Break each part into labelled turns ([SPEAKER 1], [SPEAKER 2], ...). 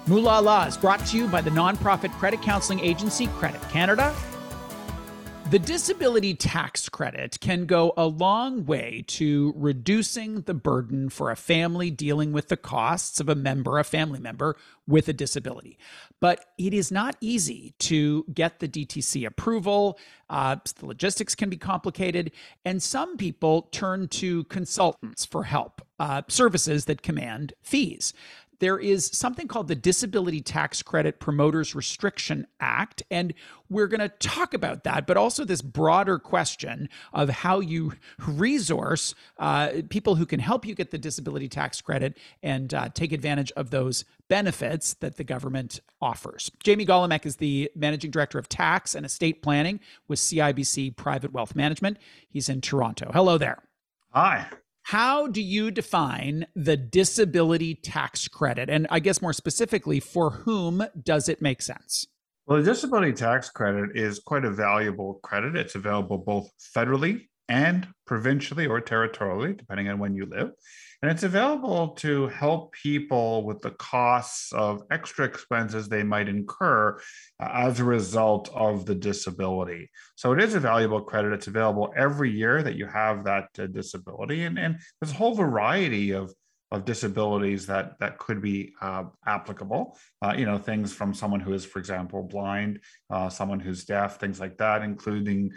[SPEAKER 1] Moolah Law is brought to you by the nonprofit credit counseling agency Credit Canada. The disability tax credit can go a long way to reducing the burden for a family dealing with the costs of a family member with a disability. But it is not easy to get the DTC approval. The logistics can be complicated, and some people turn to consultants for help, services that command fees. There is something called the Disability Tax Credit Promoters Restriction Act, and we're going to talk about that, but also this broader question of how you resource people who can help you get the disability tax credit and take advantage of those benefits that the government offers. Jamie Golomek is the Managing Director of Tax and Estate Planning with CIBC Private Wealth Management. He's in Toronto. Hello there.
[SPEAKER 2] Hi.
[SPEAKER 1] How do you define the disability tax credit? And I guess more specifically, for whom does it make sense?
[SPEAKER 2] Well, the disability tax credit is quite a valuable credit. It's available both federally and provincially or territorially, depending on when you live. And it's available to help people with the costs of extra expenses they might incur as a result of the disability. So it is a valuable credit. It's available every year that you have that disability. And there's a whole variety of disabilities that could be applicable. Things from someone who is, for example, blind, someone who's deaf, things like that, including,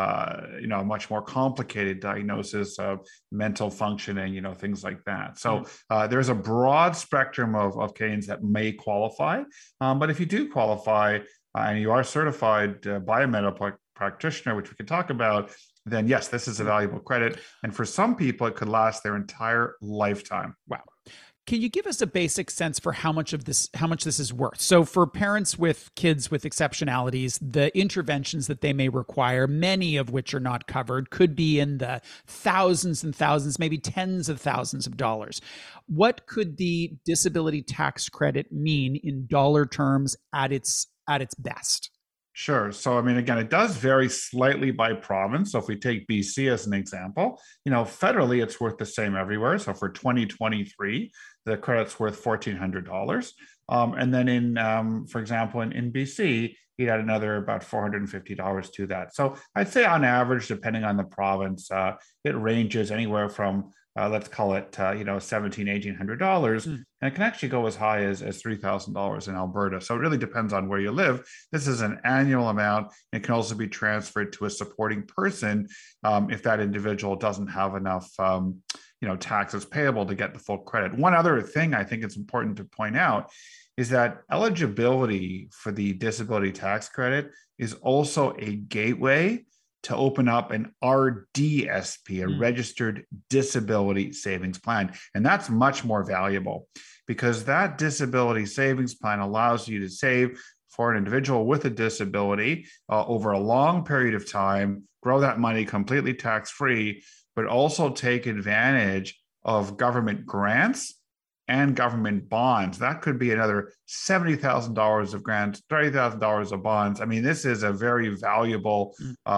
[SPEAKER 2] a much more complicated diagnosis of mental functioning, things like that. So there's a broad spectrum of Canadians that may qualify. But if you do qualify and you are certified by a medical practitioner, which we can talk about, then yes, this is a valuable credit. And for some people, it could last their entire lifetime.
[SPEAKER 1] Wow. Can you give us a basic sense for how much this is worth? So for parents with kids with exceptionalities, the interventions that they may require, many of which are not covered, could be in the thousands and thousands, maybe tens of thousands of dollars. What could the disability tax credit mean in dollar terms at its best?
[SPEAKER 2] Sure. So, again, it does vary slightly by province. So if we take BC as an example, federally, it's worth the same everywhere. So for 2023, the credit's worth $1,400. And then for example, in BC, you'd add another about $450 to that. So I'd say on average, depending on the province, it ranges anywhere from let's call it, $1,700, $1,800. And it can actually go as high as $3,000 in Alberta. So it really depends on where you live. This is an annual amount. It can also be transferred to a supporting person if that individual doesn't have enough taxes payable to get the full credit. One other thing I think it's important to point out is that eligibility for the disability tax credit is also a gateway to open up an RDSP, a registered disability savings plan. And that's much more valuable because that disability savings plan allows you to save for an individual with a disability over a long period of time, grow that money completely tax-free, but also take advantage of government grants and government bonds. That could be another $70,000 of grants, $30,000 of bonds. This is a very valuable,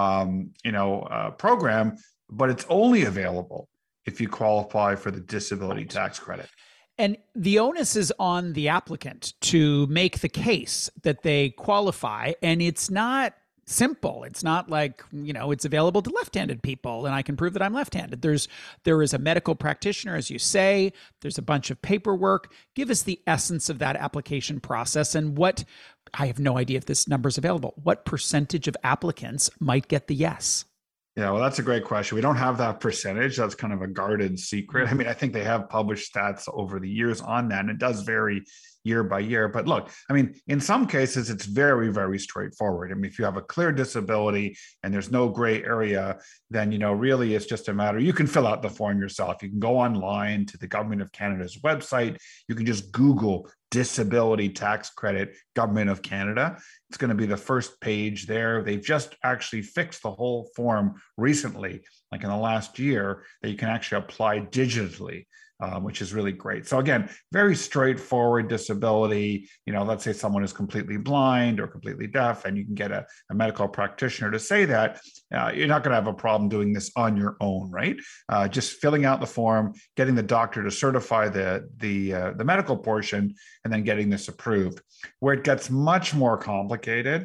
[SPEAKER 2] program, but it's only available if you qualify for the disability tax credit.
[SPEAKER 1] And the onus is on the applicant to make the case that they qualify, and it's not simple. It's not like, it's available to left-handed people and I can prove that I'm left-handed. There is a medical practitioner, as you say. There's a bunch of paperwork. Give us the essence of that application process and I have no idea if this number is available. What percentage of applicants might get the yes?
[SPEAKER 2] Yeah, well, that's a great question. We don't have that percentage. That's kind of a guarded secret. I think they have published stats over the years on that, and it does vary year by year. But look, in some cases, it's very, very straightforward. If you have a clear disability and there's no gray area, then, really it's just a matter, you can fill out the form yourself. You can go online to the Government of Canada's website. You can just Google disability tax credit, Government of Canada. It's going to be the first page there. They've just actually fixed the whole form recently, like in the last year, that you can actually apply digitally. which is really great. So again, very straightforward disability. Let's say someone is completely blind or completely deaf, and you can get a medical practitioner to say that. You're not going to have a problem doing this on your own, right? Just filling out the form, getting the doctor to certify the medical portion, and then getting this approved. Where it gets much more complicated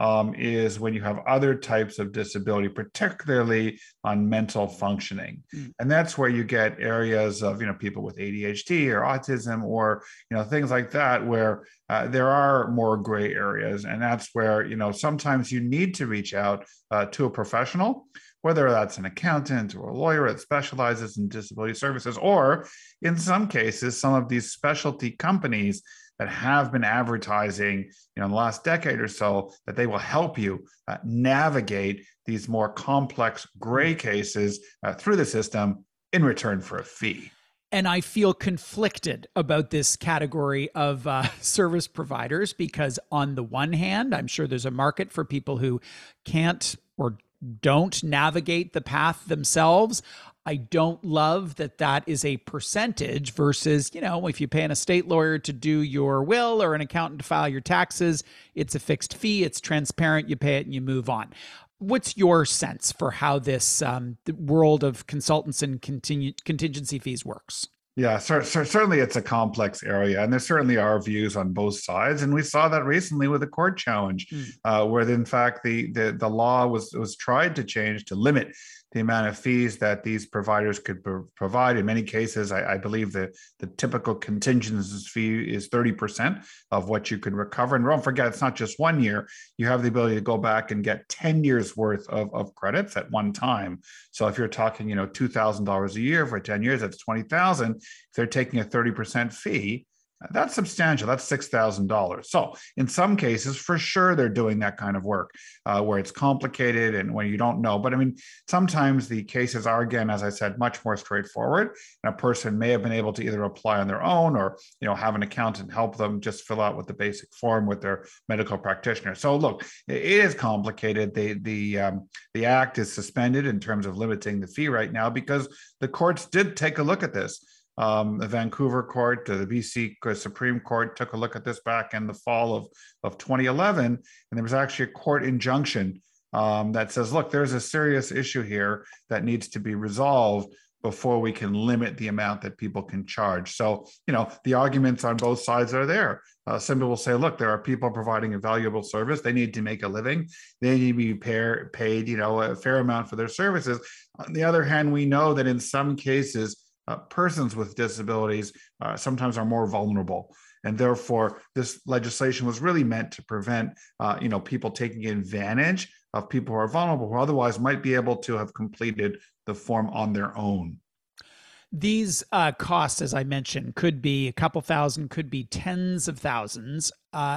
[SPEAKER 2] is when you have other types of disability, particularly on mental functioning. And that's where you get areas of, people with ADHD or autism or, things like that, where there are more gray areas. And that's where, sometimes you need to reach out to a professional, whether that's an accountant or a lawyer that specializes in disability services, or in some cases, some of these specialty companies that have been advertising, in the last decade or so, that they will help you navigate these more complex gray cases through the system in return for a fee.
[SPEAKER 1] And I feel conflicted about this category of service providers, because on the one hand, I'm sure there's a market for people who can't or don't navigate the path themselves. I don't love that that is a percentage versus, if you pay an estate lawyer to do your will or an accountant to file your taxes, it's a fixed fee, it's transparent, you pay it and you move on. What's your sense for how this the world of consultants and contingency fees works?
[SPEAKER 2] Yeah, certainly it's a complex area, and there certainly are views on both sides. And we saw that recently with the court challenge, where in fact the law was tried to change to limit the amount of fees that these providers could provide. In many cases, I believe the typical contingency fee is 30% of what you can recover. And don't forget, it's not just 1 year. You have the ability to go back and get 10 years worth of credits at one time. So if you're talking, $2,000 a year for 10 years, that's $20,000. If they're taking a 30% fee, that's substantial. That's $6,000. So in some cases, for sure, they're doing that kind of work where it's complicated and when you don't know. But I mean, sometimes the cases are, again, as I said, much more straightforward. And a person may have been able to either apply on their own or, have an accountant help them just fill out with the basic form with their medical practitioner. So look, it is complicated. The act is suspended in terms of limiting the fee right now because the courts did take a look at this. The Vancouver court, the BC Supreme Court took a look at this back in the fall of 2011, and there was actually a court injunction that says, look, there's a serious issue here that needs to be resolved before we can limit the amount that people can charge. So, the arguments on both sides are there. Some people will say, look, there are people providing a valuable service. They need to make a living. They need to be paid, a fair amount for their services. On the other hand, we know that in some cases, persons with disabilities sometimes are more vulnerable. And therefore, this legislation was really meant to prevent, people taking advantage of people who are vulnerable, who otherwise might be able to have completed the form on their own.
[SPEAKER 1] These costs, as I mentioned, could be a couple thousand, could be tens of thousands.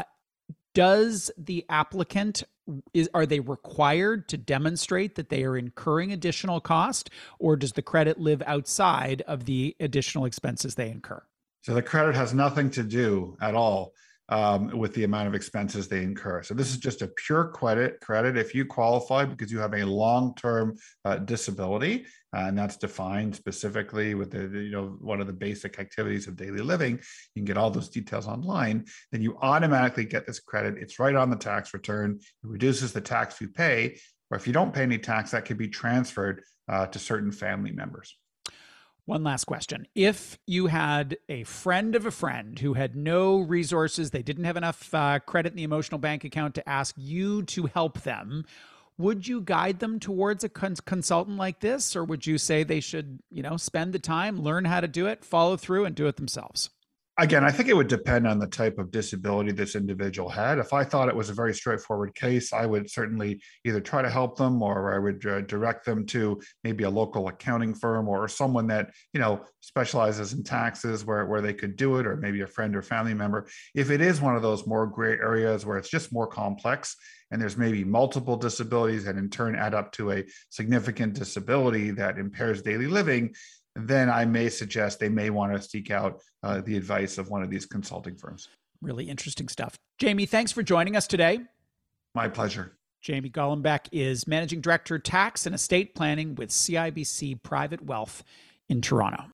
[SPEAKER 1] Does the applicant, are they required to demonstrate that they are incurring additional cost, or does the credit live outside of the additional expenses they incur?
[SPEAKER 2] So the credit has nothing to do at all with the amount of expenses they incur. So this is just a pure credit if you qualify because you have a long-term disability, and that's defined specifically with one of the basic activities of daily living. You can get all those details online. Then you automatically get this credit. It's right on the tax return. It reduces the tax you pay, or if you don't pay any tax, that could be transferred to certain family members.
[SPEAKER 1] One last question. If you had a friend of a friend who had no resources, they didn't have enough credit in the emotional bank account to ask you to help them, would you guide them towards a consultant like this? Or would you say they should, spend the time, learn how to do it, follow through and do it themselves?
[SPEAKER 2] Again, I think it would depend on the type of disability this individual had. If I thought it was a very straightforward case, I would certainly either try to help them or I would direct them to maybe a local accounting firm or someone that, specializes in taxes where they could do it, or maybe a friend or family member. If it is one of those more gray areas where it's just more complex and there's maybe multiple disabilities that in turn add up to a significant disability that impairs daily living, then I may suggest they may want to seek out the advice of one of these consulting firms.
[SPEAKER 1] Really interesting stuff. Jamie, thanks for joining us today.
[SPEAKER 2] My pleasure.
[SPEAKER 1] Jamie Golombek is Managing Director, Tax and Estate Planning with CIBC Private Wealth in Toronto.